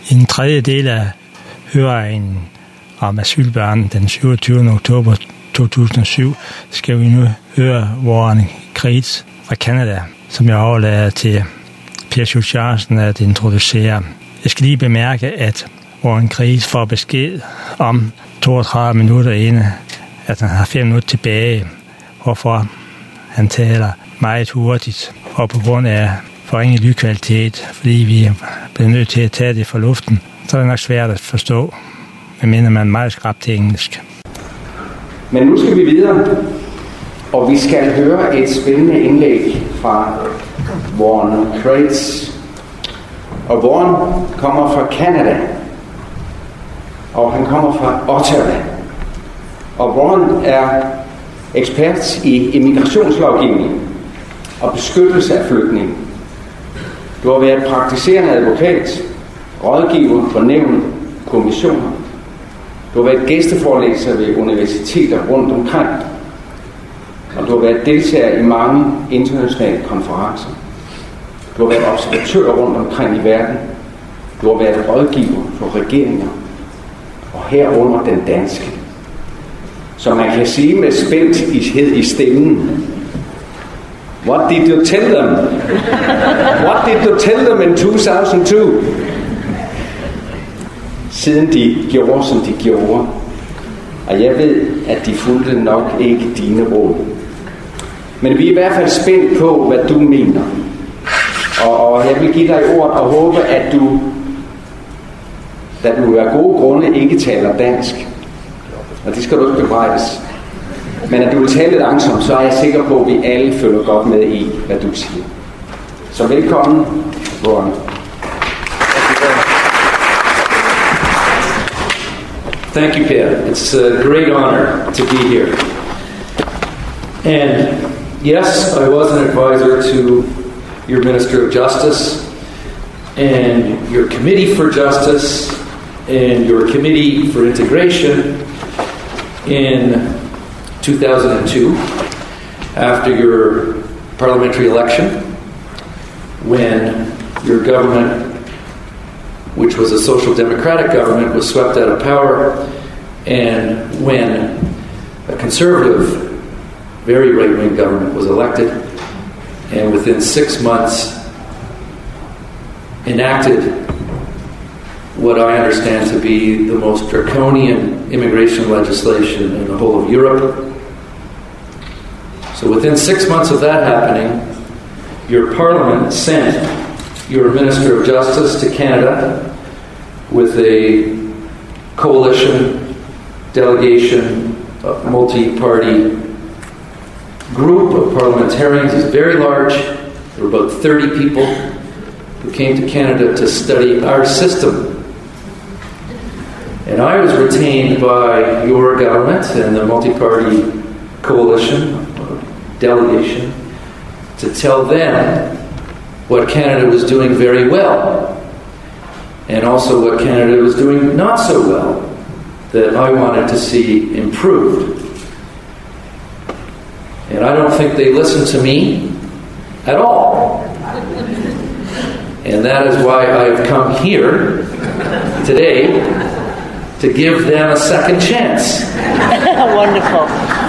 I den tredje del af høringen om asylbørn den 27. oktober 2007 skal vi nu høre Warren Kreitz fra Canada, som jeg overlader til Per Schultz Jørgensen at introducere. Jeg skal lige bemærke, at Warren Kreitz får besked om 32 minutter inden, at han har 5 minutter tilbage, hvorfor han taler meget hurtigt, og på grund af forringet lydkvalitet, fordi vi bliver nødt til at tage det fra luften, så er det nok svært at forstå, medmindre man er meget skrab til engelsk. Men nu skal vi videre, og vi skal høre et spændende indlæg fra Warren Kreitz. Og Warren kommer fra Canada, og han kommer fra Ottawa. Og Warren er ekspert i immigrationslovgivning og beskyttelse af flygtninge. Du har været praktiserende advokat, rådgiver for nævn, kommissioner. Du har været gæsteforelæser ved universiteter rundt omkring, og du har været deltager i mange internationale konferencer. Du har været observatør rundt omkring i verden. Du har været rådgiver for regeringer, og herunder den danske. Så man kan sige med spændthed i stemmen: What did you tell them? What did you tell them in 2002? Siden de gjorde, som de gjorde. Og jeg ved, at de fulgte nok ikke dine råd. Men vi er i hvert fald spændt på, hvad du mener. Og jeg vil give dig ord og håbe, at du, da du af gode grunde ikke taler dansk, og det skal du ikke bebrejdes, men at du vil tale langsomt, så er jeg sikker på, at vi alle følger godt med i, hvad du siger. Så velkommen, Warren. Thank you, Per. It's a great honor to be here. And yes, I was an advisor to your Minister of Justice and your Committee for Justice and your Committee for Integration in 2002 after your parliamentary election, when your government, which was a social democratic government, was swept out of power, and when a conservative, very right-wing government was elected, and within 6 months enacted what I understand to be the most draconian immigration legislation in the whole of Europe. So within 6 months of that happening, your parliament sent your Minister of Justice to Canada with a coalition, delegation, a multi-party group of parliamentarians. It's very large. There were about 30 people who came to Canada to study our system. And I was retained by your government and the multi-party coalition, delegation, to tell them what Canada was doing very well, and also what Canada was doing not so well, that I wanted to see improved. And I don't think they listened to me at all. And that is why I have come here today to give them a second chance. Wonderful.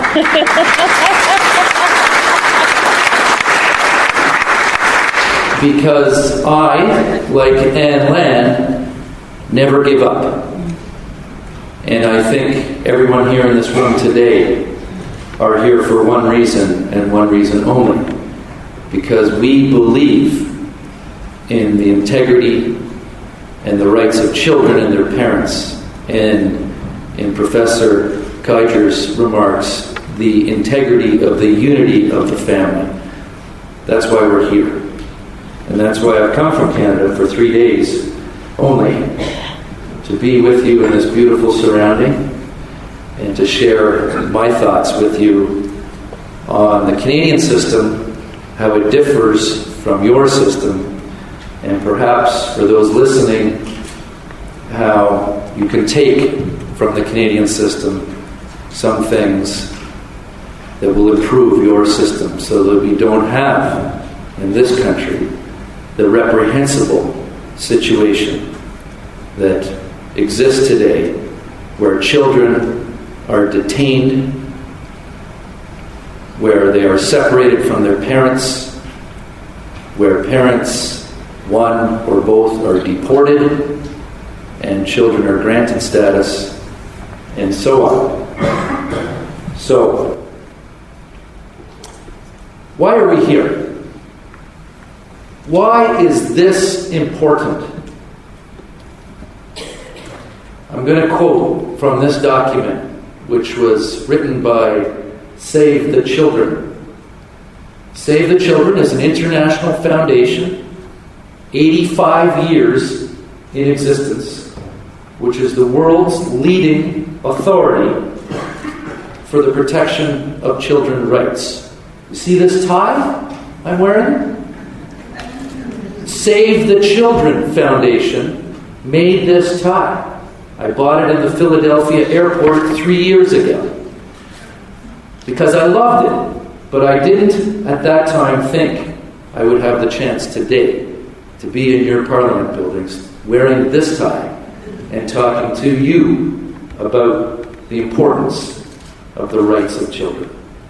Because I, like Anne Lan, never give up. And I think everyone here in this room today are here for one reason and one reason only. Because we believe in the integrity and the rights of children and their parents. And in Professor Keijer's remarks, the integrity of the unity of the family. That's why we're here. And that's why I've come from Canada for 3 days only, to be with you in this beautiful surrounding and to share my thoughts with you on the Canadian system, how it differs from your system, and perhaps for those listening, how you can take from the Canadian system some things that will improve your system so that we don't have in this country the reprehensible situation that exist today, where children are detained, where they are separated from their parents, where parents, one or both, are deported, and children are granted status, and so on. So, why are we here? Why is this important? I'm going to quote from this document, which was written by Save the Children. Save the Children is an international foundation, 85 years in existence, which is the world's leading authority for the protection of children's rights. You see this tie I'm wearing? Save the Children Foundation made this tie. I bought it in the Philadelphia airport 3 years ago because I loved it, but I didn't at that time think I would have the chance today to be in your Parliament buildings wearing this tie and talking to you about the importance of the rights of children.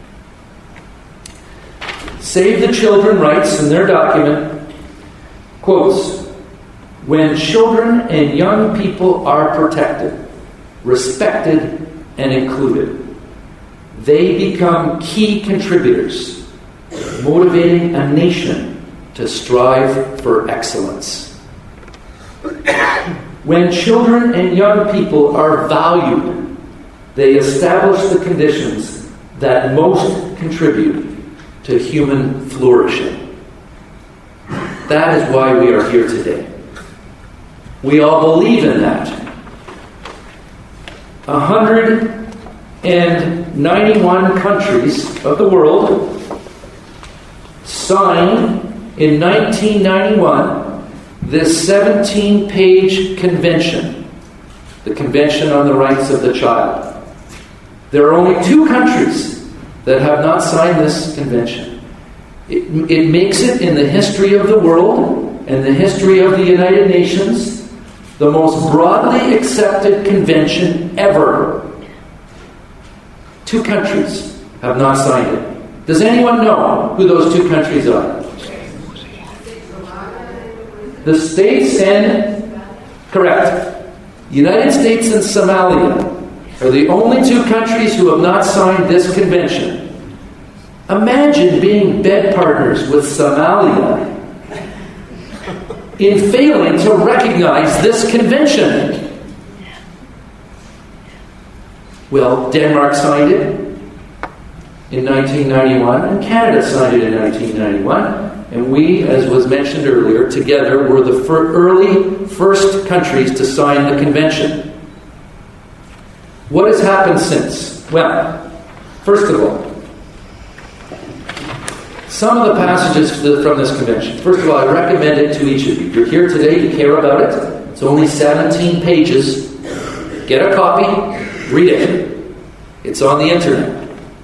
Save the Children writes in their document, quotes, "When children and young people are protected, respected, and included, they become key contributors, motivating a nation to strive for excellence. When children and young people are valued, they establish the conditions that most contribute to human flourishing." That is why we are here today. We all believe in that. 191 countries of the world signed in 1991 this 17-page convention, the Convention on the Rights of the Child. There are only 2 countries that have not signed this convention. It makes it in the history of the world and the history of the United Nations the most broadly accepted convention ever. 2 countries have not signed it. Does anyone know who those 2 countries are? The States and... Correct. United States and Somalia are the only 2 countries who have not signed this convention. Imagine being bed partners with Somalia in failing to recognize this convention. Well, Denmark signed it in 1991, and Canada signed it in 1991, and we, as was mentioned earlier, together were the first countries to sign the convention. What has happened since? Well, first of all, some of the passages from this convention. First of all, I recommend it to each of you. You're here today, you care about it. It's only 17 pages. Get a copy, read it. It's on the internet.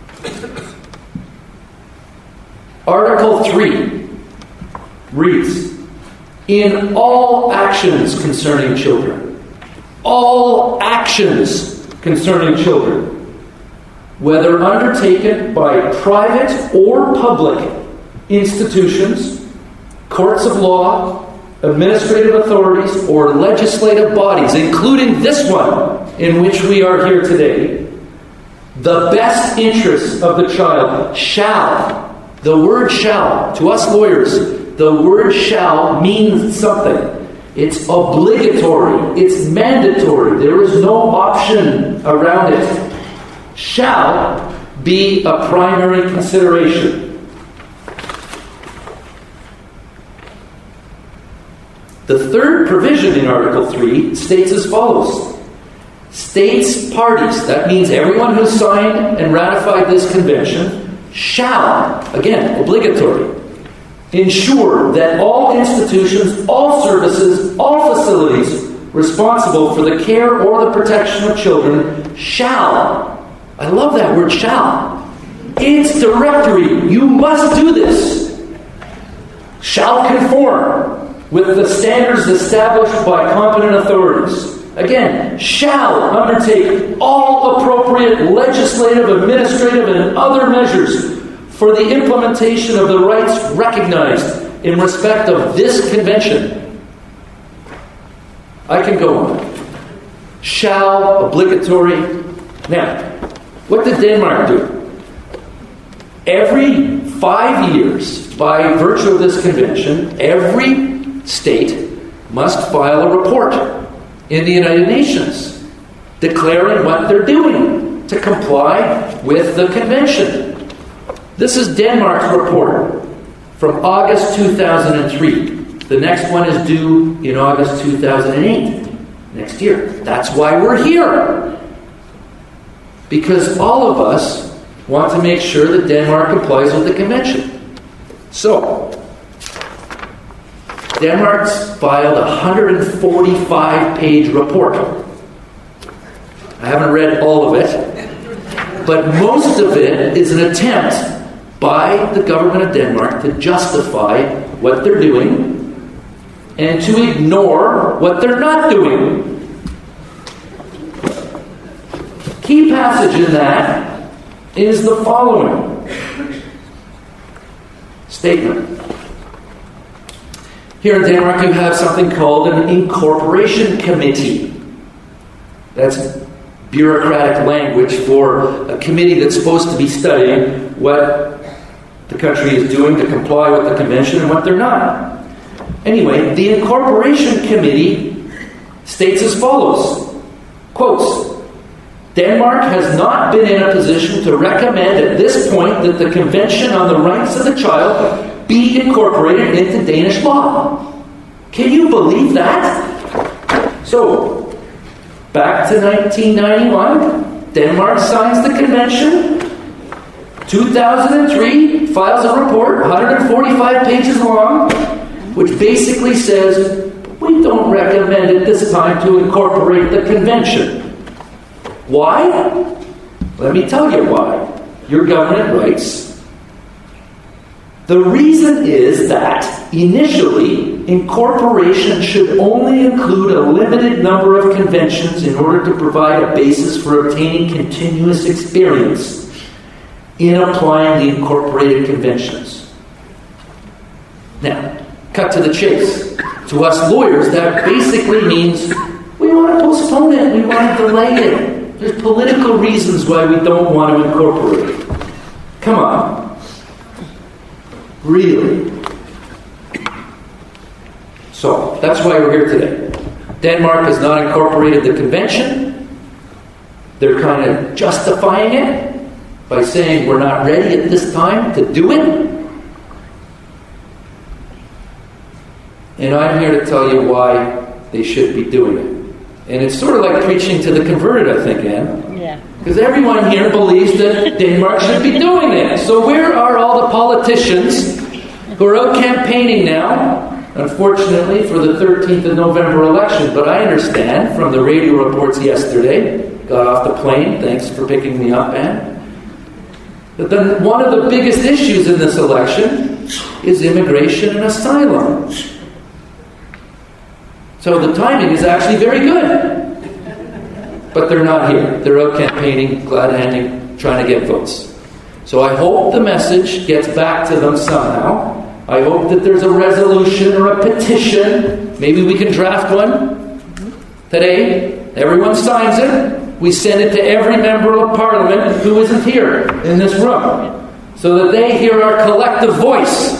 Article 3 reads, "In all actions concerning children, all actions concerning children, whether undertaken by private or public institutions, courts of law, administrative authorities, or legislative bodies, including this one in which we are here today, the best interests of the child shall," the word shall, to us lawyers, the word shall means something. It's obligatory. It's mandatory. There is no option around it. Shall be a primary consideration. The third provision in Article 3 states as follows. States parties, that means everyone who signed and ratified this convention, shall, again, obligatory, ensure that all institutions, all services, all facilities responsible for the care or the protection of children shall, I love that word shall, it's directory, you must do this, shall conform with the standards established by competent authorities. Again, shall undertake all appropriate legislative, administrative, and other measures for the implementation of the rights recognized in respect of this convention. I can go on. Shall, obligatory. Now, what did Denmark do? Every 5 years, by virtue of this convention, every state must file a report in the United Nations declaring what they're doing to comply with the convention. This is Denmark's report from August 2003. The next one is due in August 2008, next year. That's why we're here. Because all of us want to make sure that Denmark complies with the convention. So, Denmark's filed a 145-page report. I haven't read all of it, but most of it is an attempt by the government of Denmark to justify what they're doing and to ignore what they're not doing. Key passage in that is the following statement. Here in Denmark, you have something called an incorporation committee. That's bureaucratic language for a committee that's supposed to be studying what the country is doing to comply with the convention and what they're not. Anyway, the incorporation committee states as follows, quotes, Denmark has not been in a position to recommend at this point that the Convention on the Rights of the Child be incorporated into Danish law. Can you believe that? So, back to 1991, Denmark signs the convention. 2003, files a report, 145 pages long, which basically says, we don't recommend at this time to incorporate the convention. Why? Let me tell you why. Your government writes, the reason is that, initially, incorporation should only include a limited number of conventions in order to provide a basis for obtaining continuous experience in applying the incorporated conventions. Now, cut to the chase. To us lawyers, that basically means we want to postpone it, we want to delay it. There's political reasons why we don't want to incorporate it. Come on. Really? So, that's why we're here today. Denmark has not incorporated the convention. They're kind of justifying it by saying we're not ready at this time to do it. And I'm here to tell you why they should be doing it. And it's sort of like preaching to the converted, I think, Anne. Yeah. Because everyone here believes that Denmark should be doing it. So where are all the politicians who are out campaigning now? Unfortunately, for the 13th of November election. But I understand from the radio reports yesterday, got off the plane, thanks for picking me up, Anne, that then one of the biggest issues in this election is immigration and asylum. So the timing is actually very good. But they're not here. They're out campaigning, glad-handing, trying to get votes. So I hope the message gets back to them somehow. I hope that there's a resolution or a petition. Maybe we can draft one today. Everyone signs it. We send it to every member of Parliament who isn't here in this room, so that they hear our collective voice.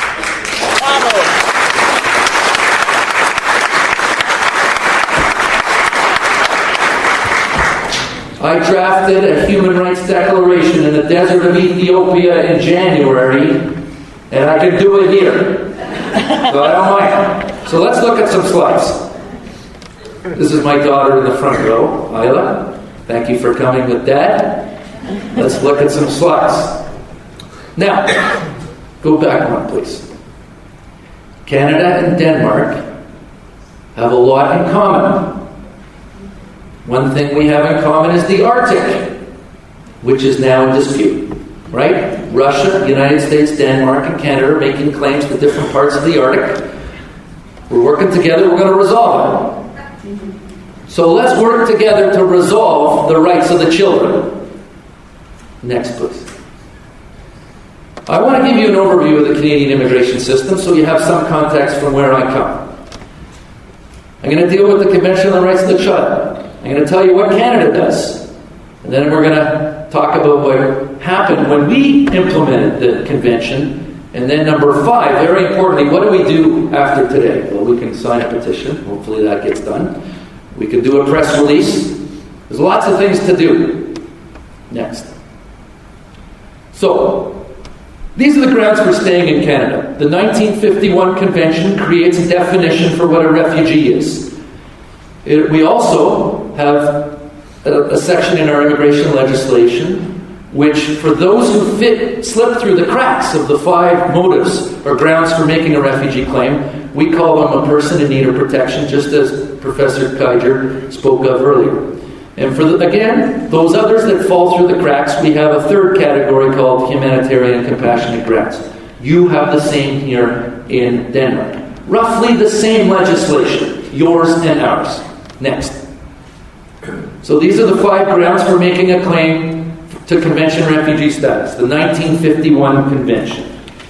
I drafted a human rights declaration in the desert of Ethiopia in January, and I can do it here. So I don't mind. So let's look at some slides. This is my daughter in the front row, Isla. Thank you for coming with Dad. Let's look at some slides. Now, go back one, please. Canada and Denmark have a lot in common. One thing we have in common is the Arctic, which is now in dispute. Right? Russia, the United States, Denmark, and Canada are making claims to different parts of the Arctic. We're working together, we're going to resolve it. So let's work together to resolve the rights of the children. Next, please. I want to give you an overview of the Canadian immigration system so you have some context from where I come. I'm going to deal with the Convention on the Rights of the Child. I'm going to tell you what Canada does. And then we're going to talk about what happened when we implemented the Convention. And then number 5, very importantly, what do we do after today? Well, we can sign a petition. Hopefully that gets done. We can do a press release. There's lots of things to do. Next. So, these are the grounds for staying in Canada. The 1951 Convention creates a definition for what a refugee is. We also have a section in our immigration legislation which, for those who slip through the cracks of the 5 motives or grounds for making a refugee claim, we call them a person in need of protection, just as Professor Kaiser spoke of earlier. And for again, those others that fall through the cracks, we have a third category called humanitarian compassionate grounds. You have the same here in Denmark. Roughly the same legislation, yours and ours. Next. So these are the 5 grounds for making a claim to Convention refugee status, the 1951 Convention.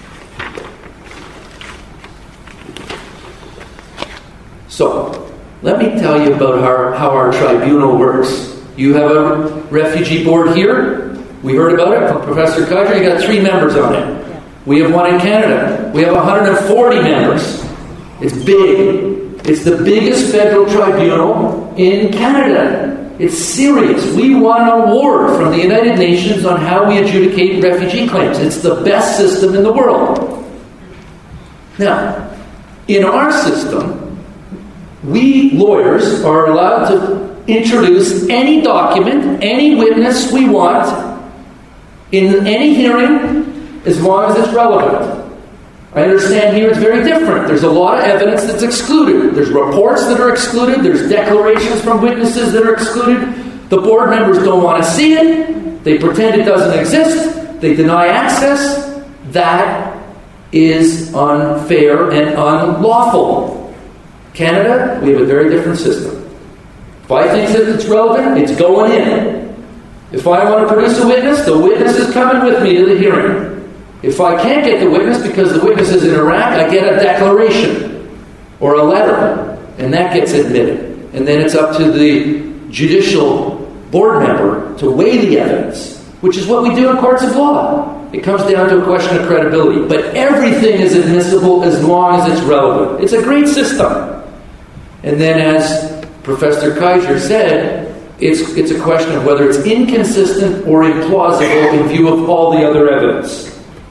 So, let me tell you about how our tribunal works. You have a refugee board here. We heard about it from Professor Kaiser. You got 3 members on it. We have one in Canada. We have 140 members. It's big. It's the biggest federal tribunal in Canada. It's serious. We won an award from the United Nations on how we adjudicate refugee claims. It's the best system in the world. Now, in our system, we lawyers are allowed to introduce any document, any witness we want in any hearing as long as it's relevant. I understand here it's very different. There's a lot of evidence that's excluded. There's reports that are excluded. There's declarations from witnesses that are excluded. The board members don't want to see it. They pretend it doesn't exist. They deny access. That is unfair and unlawful. Canada, we have a very different system. If I think that it's relevant, it's going in. If I want to produce a witness, the witness is coming with me to the hearing. If I can't get the witness because the witness is in Iraq, I get a declaration or a letter, and that gets admitted. And then it's up to the judicial board member to weigh the evidence, which is what we do in courts of law. It comes down to a question of credibility. But everything is admissible as long as it's relevant. It's a great system. And then, as Professor Kaiser said, it's a question of whether it's inconsistent or implausible in view of all the other evidence.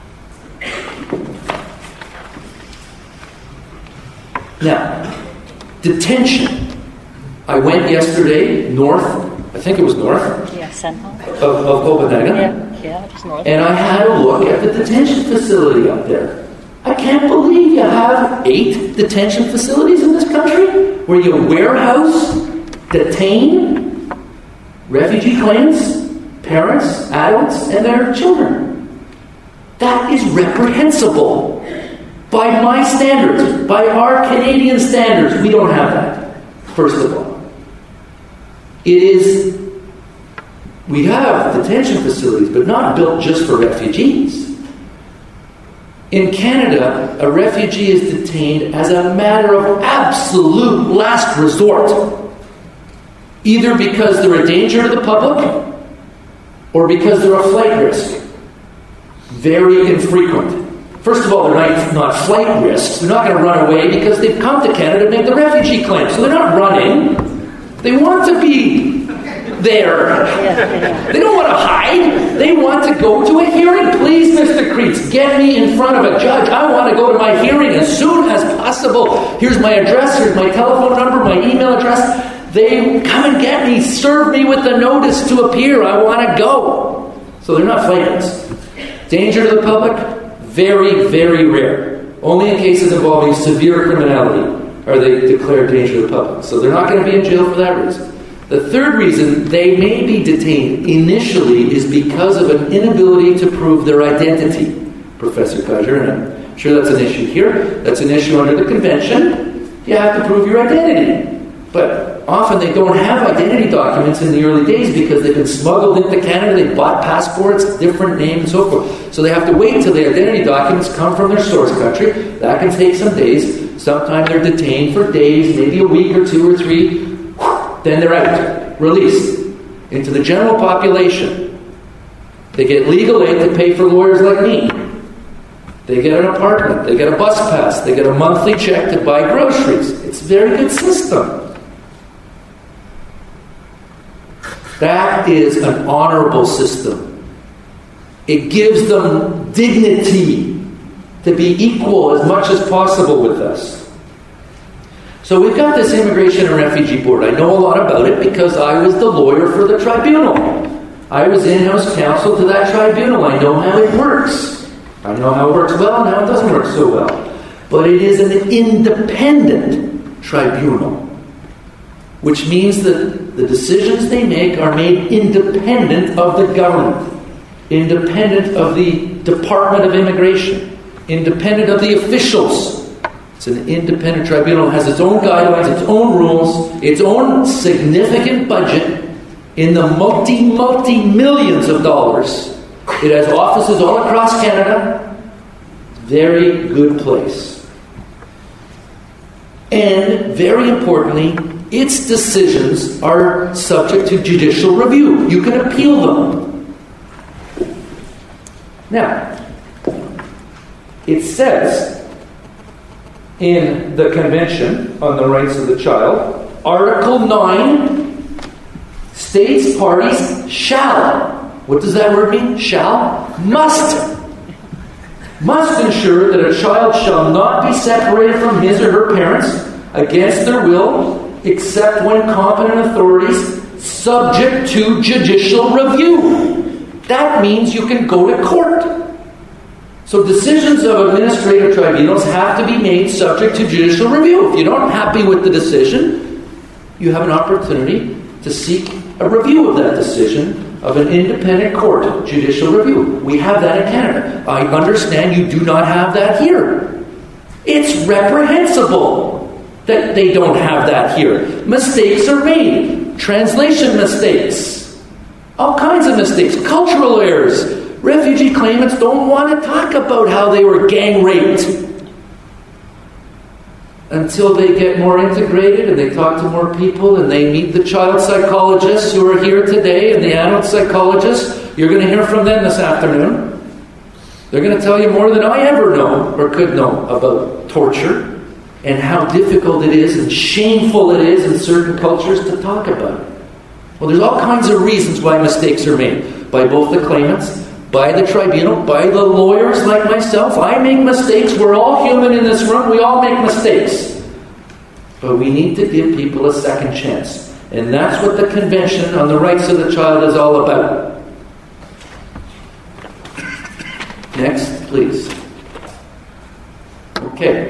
Now, detention. I went yesterday north, I think it was north, of Copenhagen. Yeah, just north. And I had a look at the detention facility up there. I can't believe you have 8 detention facilities in this country where you warehouse, detain refugee claimants, parents, adults, and their children. That is reprehensible. By my standards, by our Canadian standards, we don't have that, first of all. We have detention facilities, but not built just for refugees. In Canada, a refugee is detained as a matter of absolute last resort, either because they're a danger to the public or because they're a flight risk. Very infrequent. First of all, they're not flight risks. They're not going to run away because they've come to Canada to make the refugee claim. So they're not running. They want to be there. They don't want to hide. They want to go to a hearing. Please, Mr. Kreitz, get me in front of a judge. I want to go to my hearing as soon as possible. Here's my address. Here's my telephone number, my email address. They come and get me. Serve me with the notice to appear. I want to go. So they're not flight risks. Danger to the public? Very, very rare. Only in cases involving severe criminality are they declared danger to the public. So they're not going to be in jail for that reason. The third reason they may be detained initially is because of an inability to prove their identity. Professor Kaiser, and I'm sure that's an issue here. That's an issue under the Convention. you have to prove your identity. But often they don't have identity documents in the early days because they've been smuggled into Canada, they bought passports, different names and so forth. So they have to wait till the identity documents come from their source country. That can take some days. Sometimes they're detained for days, maybe a week or 2 or 3. Then they're out, released into the general population. They get legal aid to pay for lawyers like me. They get an apartment, they get a bus pass, they get a monthly check to buy groceries. It's a very good system. That is an honorable system. It gives them dignity to be equal as much as possible with us. So we've got this Immigration and Refugee Board. I know a lot about it because I was the lawyer for the tribunal. I was in-house counsel to that tribunal. I know how it works. I know how it works well and how it doesn't work so well. But it is an independent tribunal, which means that the decisions they make are made independent of the government, independent of the Department of Immigration, independent of the officials. It's an independent tribunal. It has its own guidelines, its own rules, its own significant budget in the multi-millions of dollars. It has offices all across Canada. Very good place. And, very importantly, its decisions are subject to judicial review. You can appeal them. Now, it says in the Convention on the Rights of the Child, Article 9, states parties shall. What does that word mean? Shall? Must ensure that a child shall not be separated from his or her parents against their will, except when competent authorities, subject to judicial review. That means you can go to court. So decisions of administrative tribunals have to be made subject to judicial review. If you're not happy with the decision, you have an opportunity to seek a review of that decision of an independent court, judicial review. We have that in Canada. I understand you do not have that here. It's reprehensible that they don't have that here. Mistakes are made. Translation mistakes. All kinds of mistakes. Cultural errors. Refugee claimants don't want to talk about how they were gang raped until they get more integrated and they talk to more people and they meet the child psychologists who are here today and the adult psychologists. You're going to hear from them this afternoon. They're going to tell you more than I ever know or could know about torture and how difficult it is and shameful it is in certain cultures to talk about it. Well, there's all kinds of reasons why mistakes are made by both the claimants, by the tribunal, by the lawyers like myself. I make mistakes. We're all human in this room. We all make mistakes. But we need to give people a second chance. And that's what the Convention on the Rights of the Child is all about. Next, please. Okay.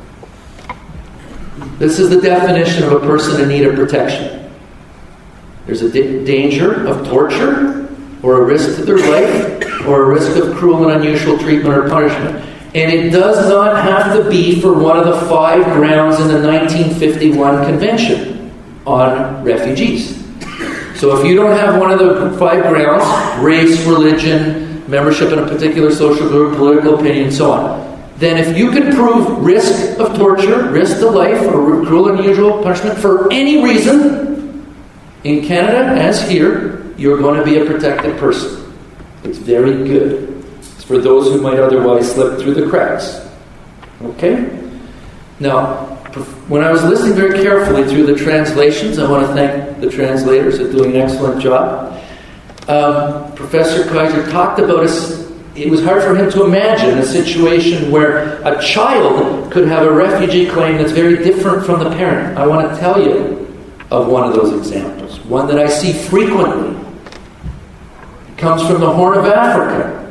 This is the definition of a person in need of protection. There's a danger of torture or a risk to their life or a risk of cruel and unusual treatment or punishment. And it does not have to be for one of the 5 grounds in the 1951 Convention on Refugees. So if you don't have one of the 5 grounds, race, religion, membership in a particular social group, political opinion, and so on, then if you can prove risk of torture, risk to life, or cruel and unusual punishment for any reason, in Canada, as here, you're going to be a protected person. It's very good. It's for those who might otherwise slip through the cracks. Okay? Now, when I was listening very carefully through the translations, I want to thank the translators for doing an excellent job. Professor Kaiser talked about us. It was hard for him to imagine a situation where a child could have a refugee claim that's very different from the parent. I want to tell you of one of those examples. One that I see frequently. It comes from the Horn of Africa.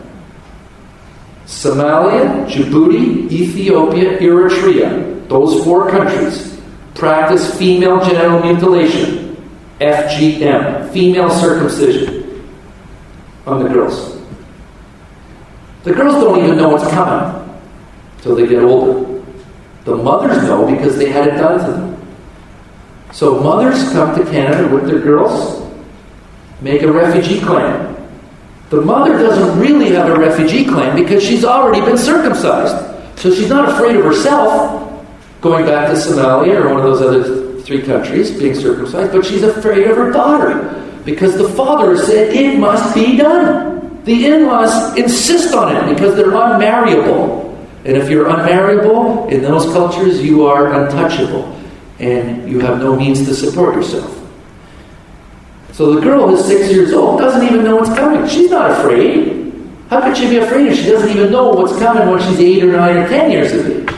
Somalia, Djibouti, Ethiopia, Eritrea. Those 4 countries practice female genital mutilation. FGM. Female circumcision. On the girls. The girls don't even know what's coming until they get older. The mothers know because they had it done to them. So mothers come to Canada with their girls, make a refugee claim. The mother doesn't really have a refugee claim because she's already been circumcised. So she's not afraid of herself going back to Somalia or one of those other 3 countries being circumcised, but she's afraid of her daughter because the father said it must be done. The in-laws insist on it because they're unmarriable. And if you're unmarriable, in those cultures, you are untouchable. And you have no means to support yourself. So the girl who's 6 years old doesn't even know what's coming. She's not afraid. How could she be afraid if she doesn't even know what's coming when she's 8 or 9 or 10 years of age?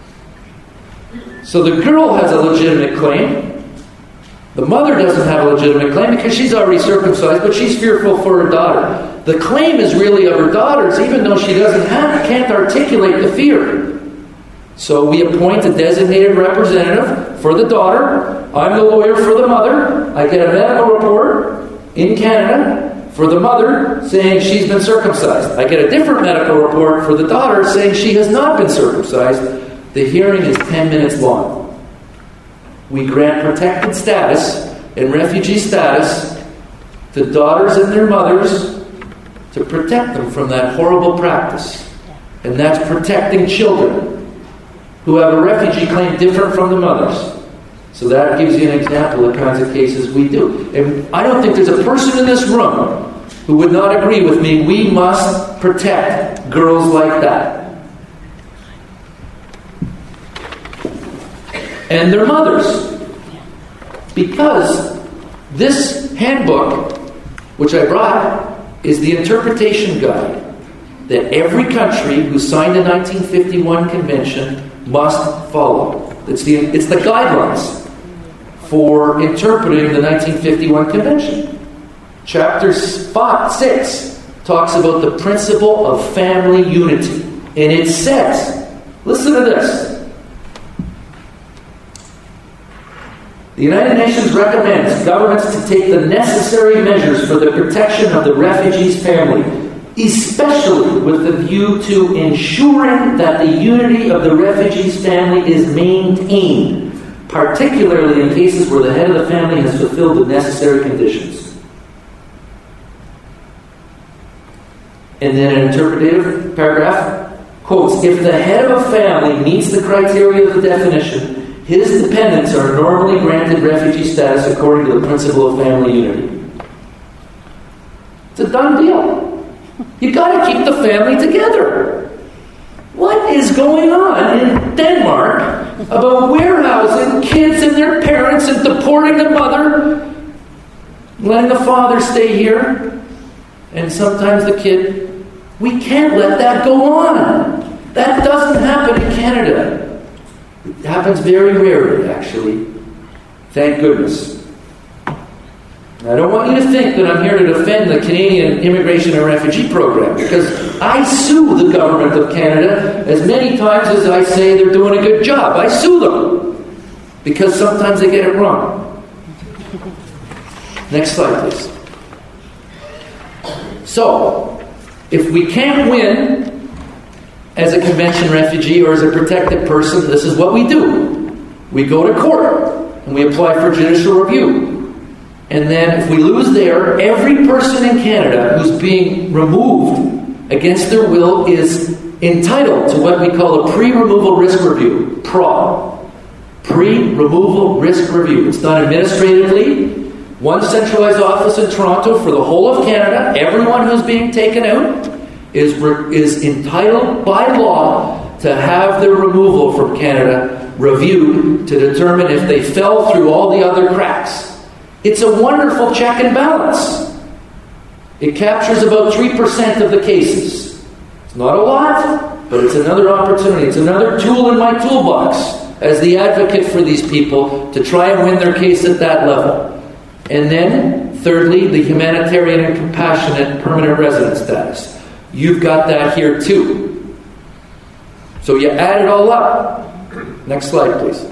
So the girl has a legitimate claim. The mother doesn't have a legitimate claim because she's already circumcised, but she's fearful for her daughter. The claim is really of her daughter's, even though she can't articulate the fear. So we appoint a designated representative for the daughter. I'm the lawyer for the mother. I get a medical report in Canada for the mother saying she's been circumcised. I get a different medical report for the daughter saying she has not been circumcised. The hearing is 10 minutes long. We grant protected status and refugee status to daughters and their mothers to protect them from that horrible practice. And that's protecting children who have a refugee claim different from the mothers. So that gives you an example of the kinds of cases we do. And I don't think there's a person in this room who would not agree with me. We must protect girls like that. And their mothers. Because this handbook, which I brought, is the interpretation guide that every country who signed the 1951 convention must follow. It's the guidelines for interpreting the 1951 convention. Chapter 6 talks about the principle of family unity. And it says, listen to this. The United Nations recommends governments to take the necessary measures for the protection of the refugee's family, especially with the view to ensuring that the unity of the refugee's family is maintained, particularly in cases where the head of the family has fulfilled the necessary conditions. And then an interpretative paragraph quotes, if the head of a family meets the criteria of the definition, his dependents are normally granted refugee status according to the principle of family unity. It's a done deal. You've got to keep the family together. What is going on in Denmark about warehousing kids and their parents and deporting the mother, letting the father stay here, and sometimes the kid? We can't let that go on. That doesn't happen in Canada. It happens very rarely, actually. Thank goodness. I don't want you to think that I'm here to defend the Canadian Immigration and Refugee Program, because I sue the government of Canada as many times as I say they're doing a good job. I sue them because sometimes they get it wrong. Next slide, please. So, if we can't win as a convention refugee or as a protected person, this is what we do. We go to court and we apply for judicial review. And then if we lose there, every person in Canada who's being removed against their will is entitled to what we call a pre-removal risk review, PRO. Pre-removal risk review. It's done administratively. One centralized office in Toronto for the whole of Canada. Everyone who's being taken out is entitled by law to have their removal from Canada reviewed to determine if they fell through all the other cracks. It's a wonderful check and balance. It captures about 3% of the cases. It's not a lot, but it's another opportunity. It's another tool in my toolbox as the advocate for these people to try and win their case at that level. And then, thirdly, the humanitarian and compassionate permanent resident status. You've got that here too. So you add it all up. Next slide, please.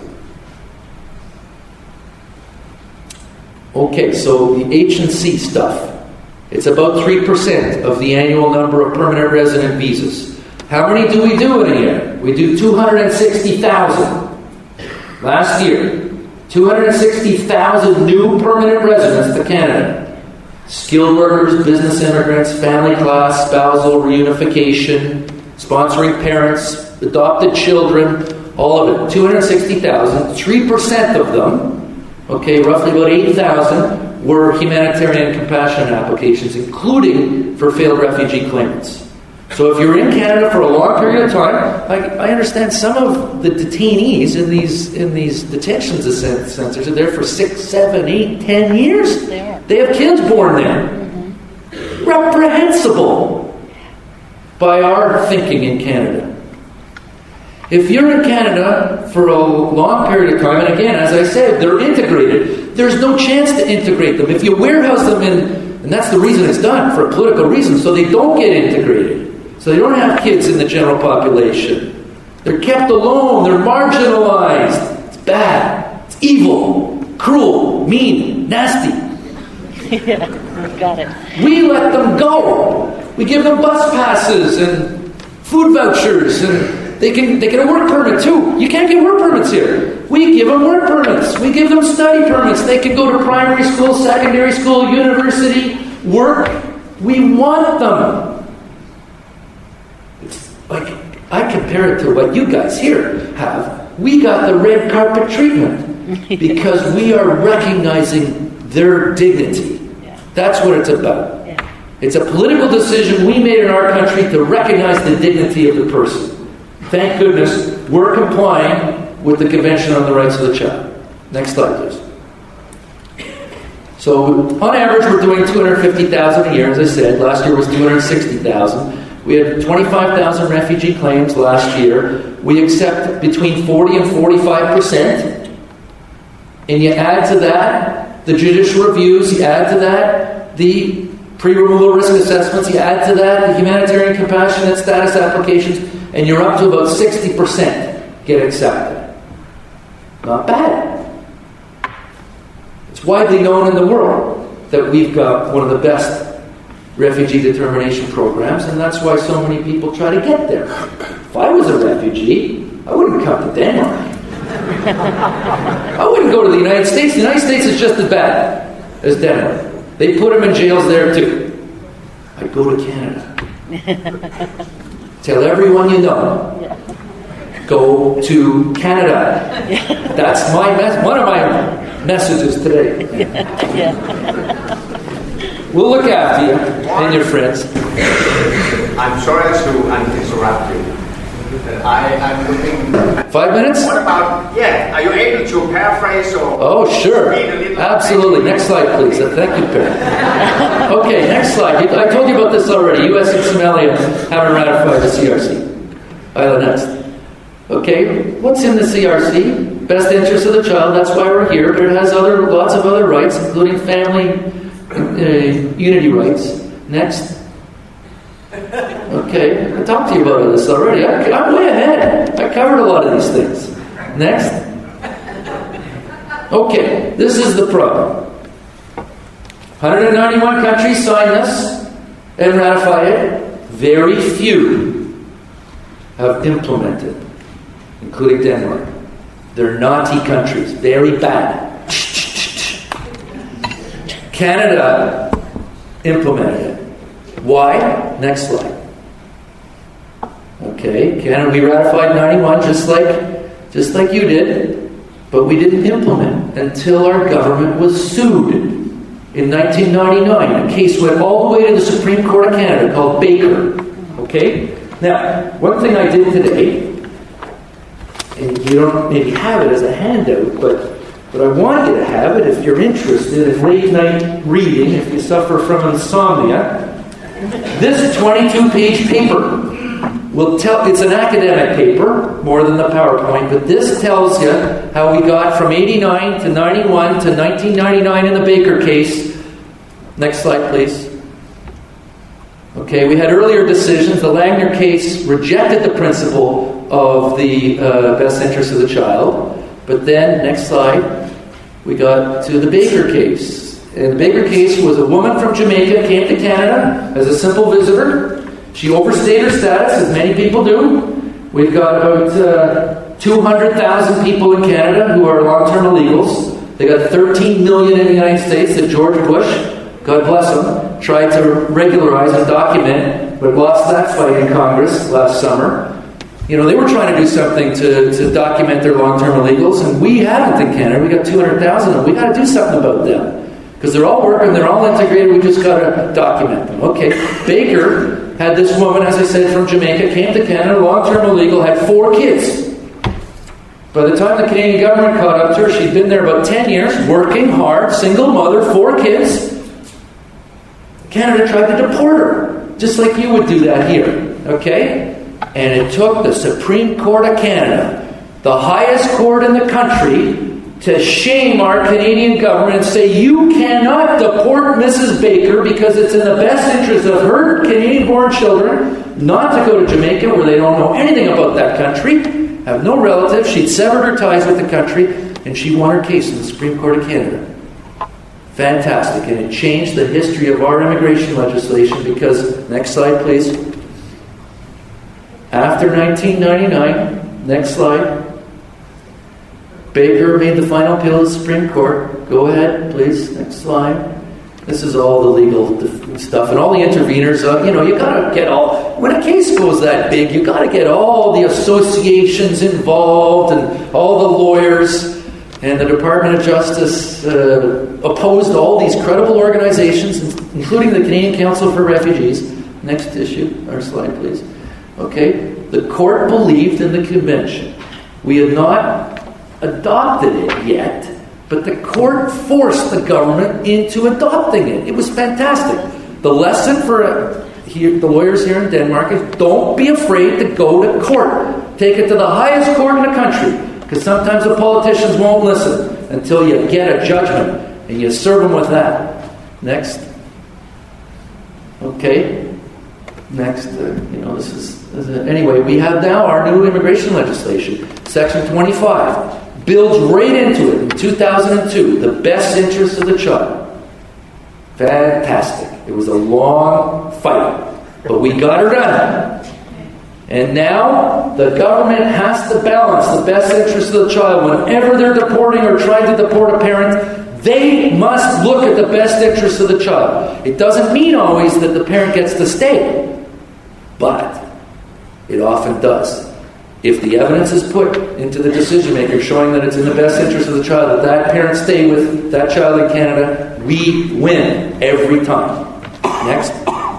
Okay, so the H&C stuff. It's about 3% of the annual number of permanent resident visas. How many do we do in a year? We do 260,000. Last year, 260,000 new permanent residents to Canada. Skilled workers, business immigrants, family class, spousal reunification, sponsoring parents, adopted children, all of it. 260,000. 3% of them, okay, roughly about 8,000, were humanitarian compassion applications, including for failed refugee claimants. So if you're in Canada for a long period of time, I understand some of the detainees in these detention centers are there for 6, 7, 8, 10 years. They have kids born there. Mm-hmm. Reprehensible by our thinking in Canada. If you're in Canada for a long period of time, and again, as I said, they're integrated. There's no chance to integrate them. If you warehouse them in, and that's the reason it's done, for a political reason, so they don't get integrated. So they don't have kids in the general population. They're kept alone. They're marginalized. It's bad. It's evil. Cruel. Mean. Nasty. Yeah, got it. We let them go. We give them bus passes and food vouchers, and they get a work permit too. You can't get work permits here. We give them work permits. We give them study permits. They can go to primary school, secondary school, university, work. We want them. It's like, I compare it to what you guys here have. We got the red carpet treatment because we are recognizing their dignity. That's what it's about. It's a political decision we made in our country to recognize the dignity of the person. Thank goodness we're complying with the Convention on the Rights of the Child. Next slide, please. So, on average, we're doing 250,000 a year, as I said. Last year was 260,000. We had 25,000 refugee claims last year. We accept between 40 and 45%. And you add to that the judicial reviews, you add to that the pre-removal risk assessments, you add to that the humanitarian compassionate status applications, and you're up to about 60% get accepted. Not bad. It's widely known in the world that we've got one of the best refugee determination programs, and that's why so many people try to get there. If I was a refugee, I wouldn't come to Denmark. I wouldn't go to the United States. The United States is just as bad as Denmark. They put them in jails there too. I'd go to Canada. Tell everyone you know. Go to Canada. That's my one of my messages today. We'll look after you and your friends. I'm sorry to interrupt you. I'm looking... 5 minutes? What about... Yeah, are you able to paraphrase or... Oh, sure. Absolutely. Next slide, please. Thank you, Perry. Okay, next slide. I told you about this already. U.S. and Somalia haven't ratified the CRC. Isla next. Okay, what's in the CRC? Best interest of the child. That's why we're here. But it has lots of other rights, including family unity rights. Next. Okay, I talked to you about this already. I'm way ahead. I covered a lot of these things. Next. Okay, this is the problem. 191 countries signed this and ratified it. Very few have implemented, including Denmark. They're naughty countries. Very bad. Canada implemented it. Why? Next slide. Okay, Canada, we ratified 91 just like you did, but we didn't implement until our government was sued in 1999. A case went all the way to the Supreme Court of Canada called Baker. Okay? Now, one thing I did today, and you don't maybe have it as a handout, but I want you to have it if you're interested in late night reading, if you suffer from insomnia. This 22-page paper will tell, it's an academic paper, more than the PowerPoint, but this tells you how we got from 89 to 91 to 1999 in the Baker case. Next slide, please. Okay, we had earlier decisions. The Langner case rejected the principle of the best interest of the child. But then, next slide, we got to the Baker case. And the Baker case was a woman from Jamaica came to Canada as a simple visitor. She overstayed her status, as many people do. We've got about 200,000 people in Canada who are long-term illegals. They got 13 million in the United States that George Bush, God bless him, tried to regularize and document, but lost that fight in Congress last summer. They were trying to do something to document their long-term illegals, and we haven't in Canada. We got 200,000 of them. We got to do something about them. Because they're all working, they're all integrated, we just got to document them. Okay, Baker had this woman, as I said, from Jamaica, came to Canada, long-term illegal, had 4 kids. By the time the Canadian government caught up to her, she'd been there about 10 years, working hard, single mother, 4 kids. Canada tried to deport her, just like you would do that here. Okay? And it took the Supreme Court of Canada, the highest court in the country, to shame our Canadian government and say, you cannot deport Mrs. Baker because it's in the best interest of her Canadian-born children not to go to Jamaica, where they don't know anything about that country, have no relatives. She'd severed her ties with the country, and she won her case in the Supreme Court of Canada. Fantastic. And it changed the history of our immigration legislation because, next slide please, after 1999, next slide, Baker made the final appeal to the Supreme Court. Go ahead, please. Next slide. This is all the legal stuff. And all the interveners, you got to get all... When a case goes that big, you got to get all the associations involved and all the lawyers. And the Department of Justice opposed all these credible organizations, including the Canadian Council for Refugees. Next issue. Our slide, please. Okay. The court believed in the convention. We had not adopted it yet, but the court forced the government into adopting it. It was fantastic. The lesson for the lawyers here in Denmark is don't be afraid to go to court. Take it to the highest court in the country, because sometimes the politicians won't listen until you get a judgment, and you serve them with that. Next. Okay. Next. This is anyway, we have now our new immigration legislation. Section 25. Builds right into it in 2002, the best interest of the child. Fantastic. It was a long fight, but we got her done. And now the government has to balance the best interest of the child. Whenever they're deporting or trying to deport a parent, they must look at the best interest of the child. It doesn't mean always that the parent gets to stay, but it often does. If the evidence is put into the decision maker showing that it's in the best interest of the child, that parent stay with that child in Canada, we win every time. Next.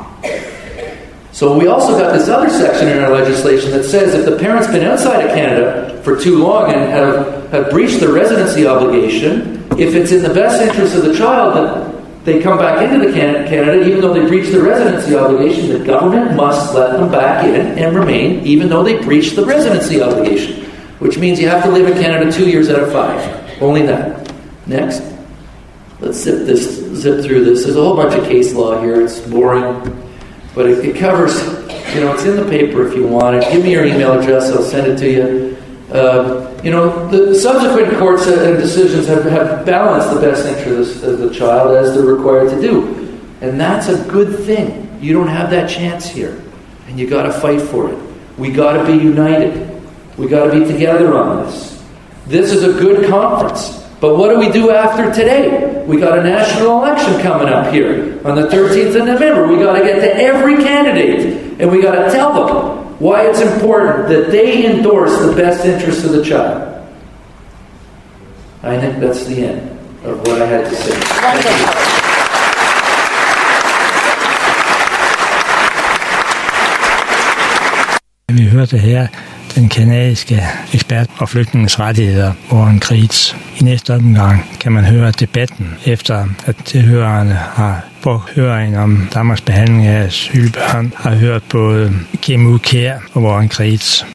So we also got this other section in our legislation that says if the parent's been outside of Canada for too long and have breached their residency obligation, if it's in the best interest of the child that they come back into the Canada, even though they breached the residency obligation, the government must let them back in and remain, even though they breached the residency obligation. Which means you have to live in Canada 2 years out of 5. Only that. Next. Let's zip through this. There's a whole bunch of case law here. It's boring. But it covers, it's in the paper if you want it. Give me your email address. I'll send it to you. The subsequent courts and decisions have balanced the best interest of the child as they're required to do. And that's a good thing. You don't have that chance here. And you got to fight for it. We got to be united. We got to be together on this. This is a good conference. But what do we do after today? We got a national election coming up here on the 13th of November. We got to get to every candidate and we got to tell them why it's important that they endorse the best interest of the child. I think that's the end of what I had to say. Wonderful. Vi hørte her den kanadiske ekspert og flygtningens rettigheder, Warren Kreitz. I næste omgang kan man høre debatten, efter at tilhørerne har brugt høringen om Danmarks behandling af asylbørn, har hørt både Kim Ukær og Warren Kreitz.